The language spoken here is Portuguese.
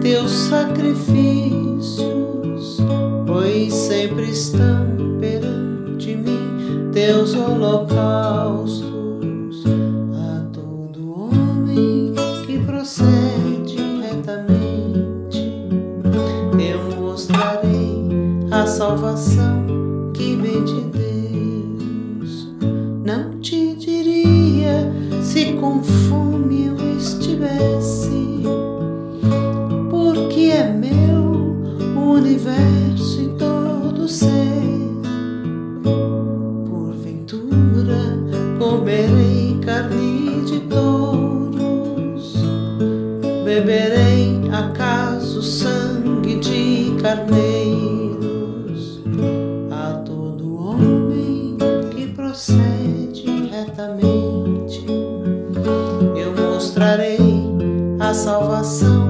teus sacrifícios, pois sempre estão perante mim teus holocaustos. A todo homem que procede retamente, eu mostrarei a salvação que vem de Deus. Não te diria se com fome eu estivesse, porque é meu o universo e todo ser. Porventura comerei carne de touros, beberei acaso sangue de carneiros. A todo homem que procede retamente, eu mostrarei a salvação